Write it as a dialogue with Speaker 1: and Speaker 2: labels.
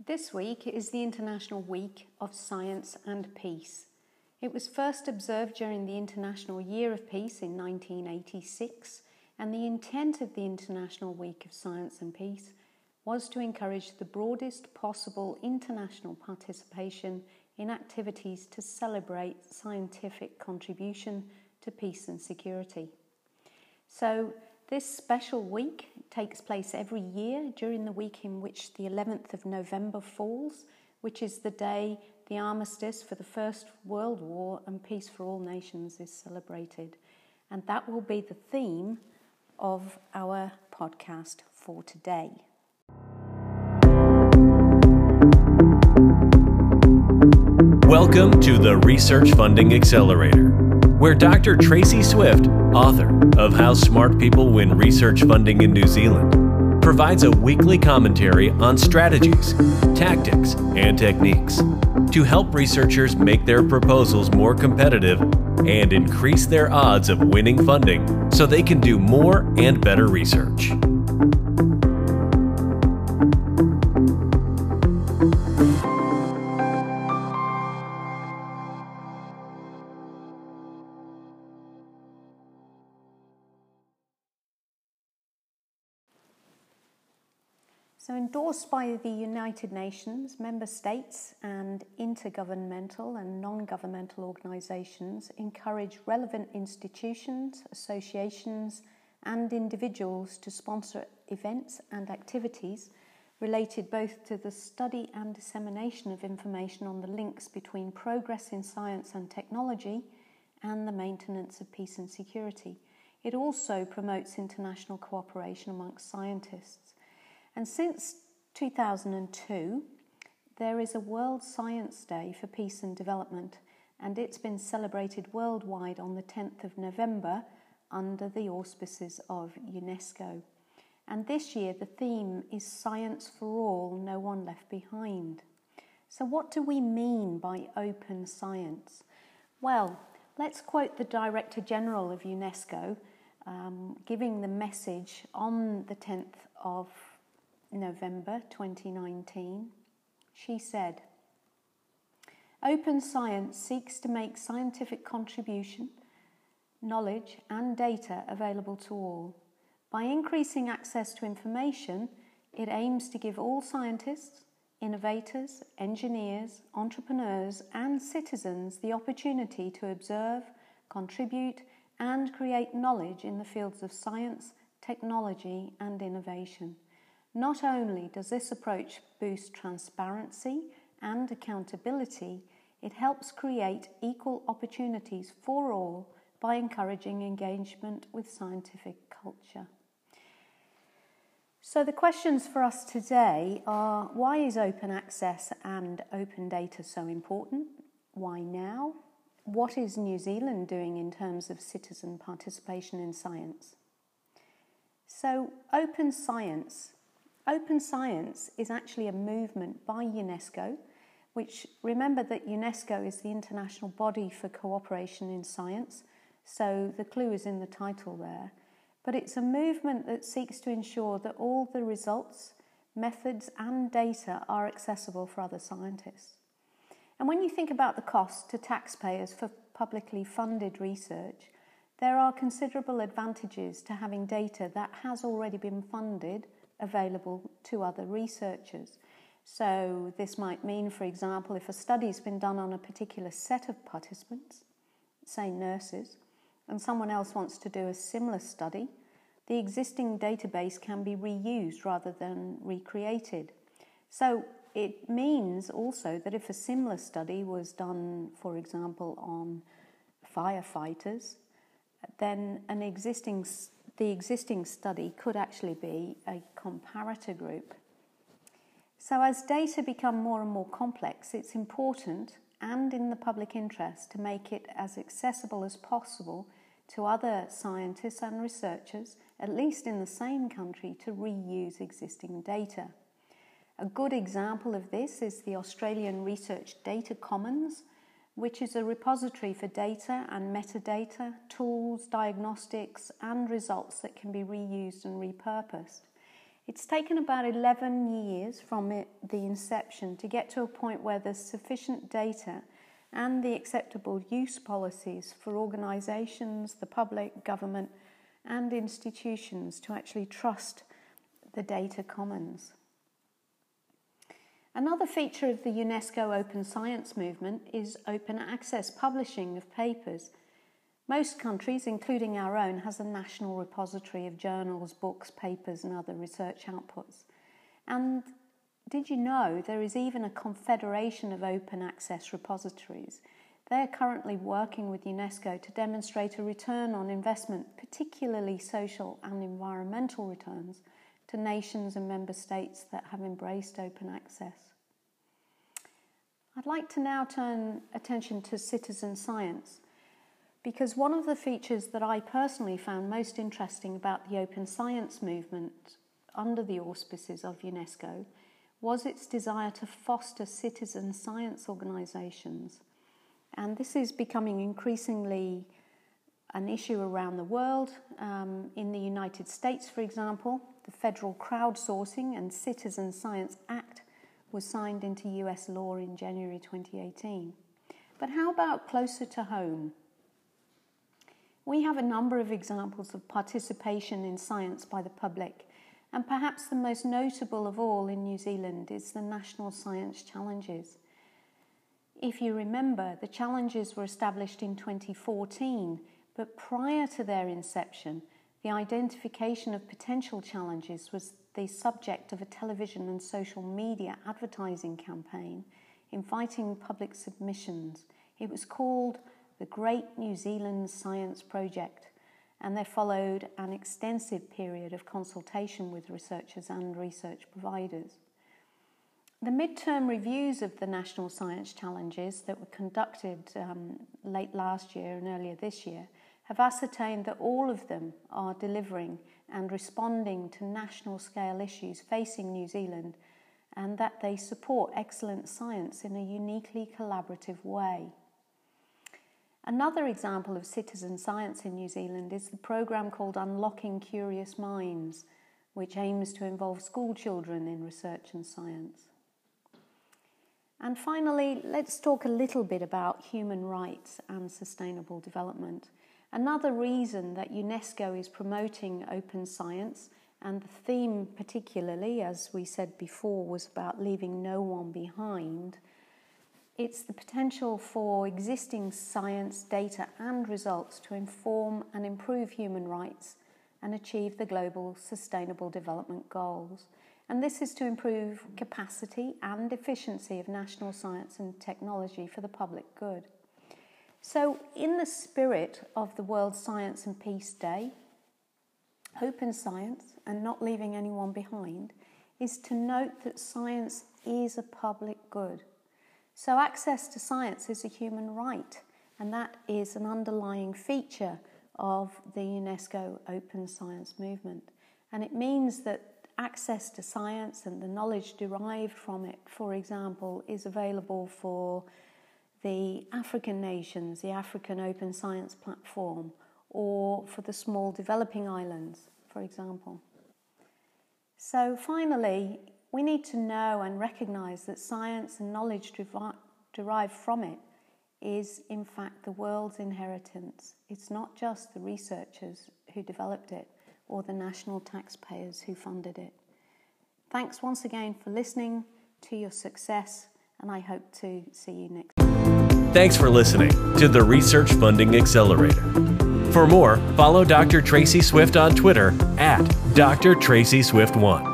Speaker 1: This week is the International Week of Science and Peace. It was first observed during the International Year of Peace in 1986, and the intent of the International Week of Science and Peace was to encourage the broadest possible international participation in activities to celebrate scientific contribution to peace and security. So, this special week takes place every year during the week in which the 11th of November falls, which is the day the armistice for the First World War and peace for all nations is celebrated. And that will be the theme of our podcast for today.
Speaker 2: Welcome to the Research Funding Accelerator, where Dr. Tracy Swift, author of How Smart People Win Research Funding in New Zealand, provides a weekly commentary on strategies, tactics, and techniques to help researchers make their proposals more competitive and increase their odds of winning funding so they can do more and better research.
Speaker 1: So, endorsed by the United Nations, member states and intergovernmental and non-governmental organisations encourage relevant institutions, associations and individuals to sponsor events and activities related both to the study and dissemination of information on the links between progress in science and technology and the maintenance of peace and security. It also promotes international cooperation amongst scientists. And since 2002, there is a World Science Day for Peace and Development, and it's been celebrated worldwide on the 10th of November under the auspices of UNESCO. And this year the theme is Science for All, No One Left Behind. So what do we mean by open science? Well, let's quote the Director General of UNESCO, giving the message on the 10th of November 2019. She said, "Open science seeks to make scientific contribution, knowledge and data available to all. By increasing access to information, it aims to give all scientists, innovators, engineers, entrepreneurs and citizens the opportunity to observe, contribute and create knowledge in the fields of science, technology and innovation. Not only does this approach boost transparency and accountability, it helps create equal opportunities for all by encouraging engagement with scientific culture." So the questions for us today are: why is open access and open data so important? Why now? What is New Zealand doing in terms of citizen participation in science? So open science. Open science is actually a movement by UNESCO, which, remember that UNESCO is the international body for cooperation in science, so the clue is in the title there. But it's a movement that seeks to ensure that all the results, methods and data are accessible for other scientists. And when you think about the cost to taxpayers for publicly funded research, there are considerable advantages to having data that has already been funded available to other researchers. So this might mean, for example, if a study's been done on a particular set of participants, say nurses, and someone else wants to do a similar study, the existing database can be reused rather than recreated. So it means also that if a similar study was done, for example, on firefighters, then the existing study could actually be a comparator group. So as data become more and more complex, it's important and in the public interest to make it as accessible as possible to other scientists and researchers, at least in the same country, to reuse existing data. A good example of this is the Australian Research Data Commons, which is a repository for data and metadata, tools, diagnostics and results that can be reused and repurposed. It's taken about 11 years from the inception to get to a point where there's sufficient data and the acceptable use policies for organisations, the public, government and institutions to actually trust the data commons. Another feature of the UNESCO Open Science movement is open access publishing of papers. Most countries, including our own, has a national repository of journals, books, papers and other research outputs. And did you know there is even a confederation of open access repositories? They are currently working with UNESCO to demonstrate a return on investment, particularly social and environmental returns, to nations and member states that have embraced open access. I'd like to now turn attention to citizen science, because one of the features that I personally found most interesting about the open science movement under the auspices of UNESCO was its desire to foster citizen science organisations. And this is becoming increasingly an issue around the world. In the United States, for example, the Federal Crowdsourcing and Citizen Science Act was signed into US law in January 2018. But how about closer to home? We have a number of examples of participation in science by the public, and perhaps the most notable of all in New Zealand is the National Science Challenges. If you remember, the challenges were established in 2014, but prior to their inception, the identification of potential challenges was the subject of a television and social media advertising campaign inviting public submissions. It was called the Great New Zealand Science Project, and there followed an extensive period of consultation with researchers and research providers. The midterm reviews of the National Science Challenges that were conducted late last year and earlier this year have ascertained that all of them are delivering and responding to national scale issues facing New Zealand, and that they support excellent science in a uniquely collaborative way. Another example of citizen science in New Zealand is the programme called Unlocking Curious Minds, which aims to involve school children in research and science. And finally, let's talk a little bit about human rights and sustainable development. Another reason that UNESCO is promoting open science, and the theme particularly, as we said before, was about leaving no one behind. It's the potential for existing science, data and results to inform and improve human rights and achieve the global sustainable development goals. And this is to improve capacity and efficiency of national science and technology for the public good. So, in the spirit of the World Science and Peace Day, open science and not leaving anyone behind is to note that science is a public good. So access to science is a human right, and that is an underlying feature of the UNESCO Open Science movement. And it means that access to science and the knowledge derived from it, for example, is available for the African nations, the African Open Science Platform, or for the small developing islands, for example. So finally, we need to know and recognise that science and knowledge derived from it is in fact the world's inheritance. It's not just the researchers who developed it or the national taxpayers who funded it. Thanks once again for listening to your success, and I hope to see you next time.
Speaker 2: Thanks for listening to the Research Funding Accelerator. For more, follow Dr. Tracy Swift on Twitter @DrTracySwift1.